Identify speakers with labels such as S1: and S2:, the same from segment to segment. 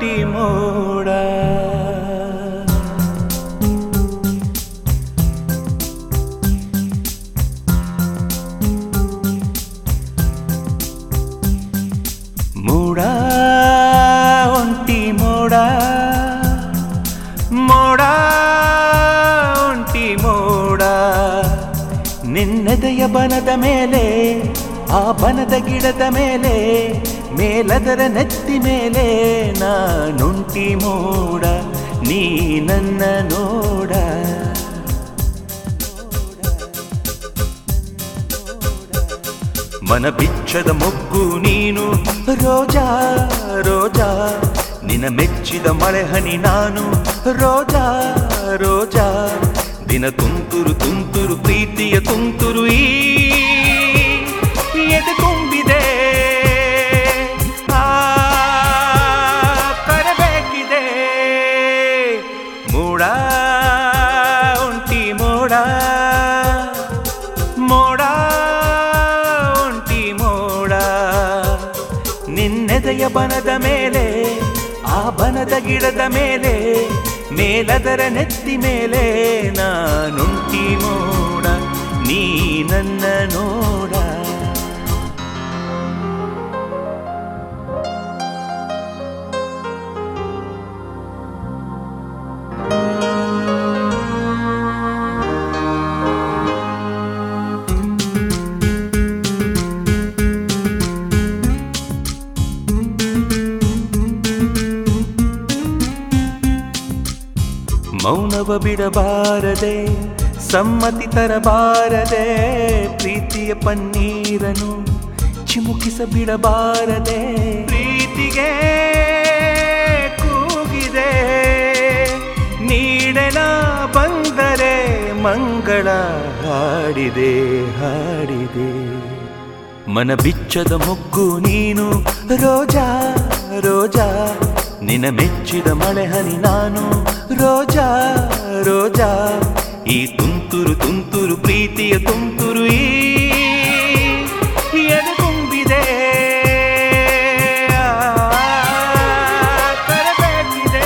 S1: ಒಂಟಿ ಮೋಡ ಮೋಡ ಒಂಟಿ ಮೋಡ ಮೋಡ ಒಂಟಿ ಮೋಡ ನಿನ್ನೆದೆಯ ಬನದ ಮೇಲೆ ಆ ಬನದ ಗಿಡದ ಮೇಲೆ ಮೇಲದರ ನೆತ್ತಿ ಮೇಲೆ ನಾನುಂಟಿ ಮೋಡ ನೀ ನನ್ನ ನೋಡ ಮನ ಬಿಚ್ಚದ ಮೊಗ್ಗು ನೀನು ರೋಜಾ ರೋಜಾ ನಿನ ಮೆಚ್ಚಿದ ಮಳೆ ಹನಿ ನಾನು ರೋಜಾ ರೋಜಾ ದಿನ ತುಂತುರು ತುಂತುರು ಪ್ರೀತಿಯ ತುಂತುರು ಈ ಎದೆ ತುಂಬಿದೆ ಕರಬೇಕಿದೆ ಮೋಡ ಒಂಟಿ ಮೋಡ ಮೋಡ ಒಂಟಿ ಮೋಡ ನಿನ್ನೆದೆಯ ಬನದ ಮೇಲೆ ಆ ಬನದ ಗಿಡದ ಮೇಲೆ ಮೇಲದರ ನೆತ್ತಿ ಮೇಲೆ ನಾನುಂಟಿ ಮೋಡ ನೀ ನನ್ನ ನೋಡ ಮೌನವ ಬಿಡಬಾರದೆ ಸಮ್ಮತಿ ತರಬಾರದೆ ಪ್ರೀತಿಯ ಪನ್ನೀರನು ಚಿಮುಕಿಸ ಬಿಡಬಾರದೆ ಪ್ರೀತಿಗೆ ಕೂಗಿದೆ ನೀಡಲ ಬಂದರೆ ಮಂಗಳ ಹಾಡಿದೆ ಹಾಡಿದೆ ಮನ ಬಿಚ್ಚದ ಮೊಗ್ಗು ನೀನು ರೋಜಾ ರೋಜಾ ನಿನ ಮೆಚ್ಚಿದ ಮಳೆ ಹನಿ ನಾನು ರೋಜಾ ರೋಜಾ ಈ ತುಂತುರು ತುಂತುರು ಪ್ರೀತಿಯ ತುಂತುರು ಈ ಎದೆ ತುಂಬಿದೆ ಕರಬೇಕಿದೆ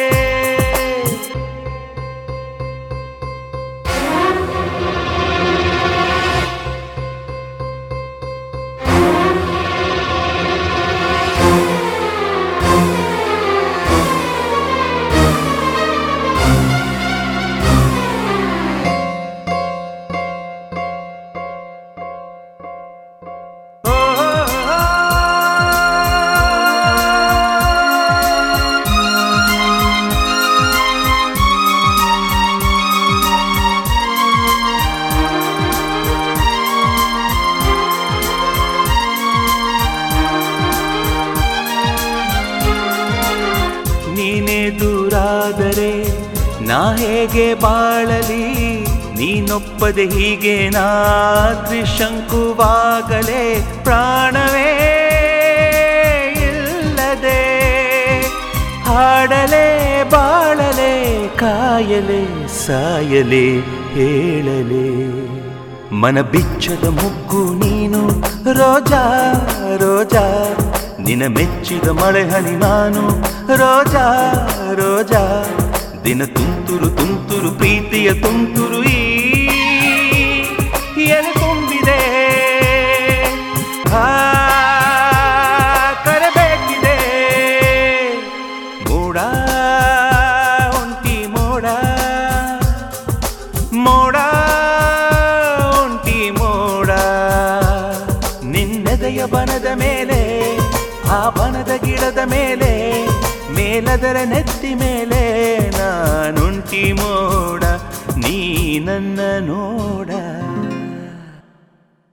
S1: ನೀನೇ ದೂರಾದರೆ ನಾ ಹೇಗೆ ಬಾಳಲಿ ನೀನೊಪ್ಪದೆ ಹೀಗೆ ನಾ ತ್ರಿಶಂಕುವಾಗಲೇ ಪ್ರಾಣವೇ ಇಲ್ಲದೆ ಹಾಡಲೇ ಬಾಳಲೆ ಕಾಯಲೆ ಸಾಯಲೆ ಹೇಳಲೆ ಮನ ಬಿಚ್ಚದ ಮುಗ್ಗು ನೀನು ರೋಜಾ ರೋಜಾ ನಿನ ಮೆಚ್ಚಿದ ಮಳೆ ಹನಿ ನಾನು ರೋಜಾ ರೋಜಾ ದಿನ ತುಂತುರು ತುಂತುರು ಪ್ರೀತಿಯ ತುಂತುರು ಈ ಎದೆ ತುಂಬಿದೆ ಕರಬೇಕಿದೆ ಮೋಡ ಒಂಟಿ ಮೋಡ ಮೋಡ ಒಂಟಿ ಮೋಡ ನಿನ್ನೆದೆಯ ಬನದ ಮೇಲೆ ಆ ಬನದ ಗಿಡದ ಮೇಲೆ ಮೇಲದರ ನೆತ್ತಿ ಮೇಲೆ ನಾನುಂಟಿ ಮೋಡ ನೀ ನನ್ನ ನೋಡ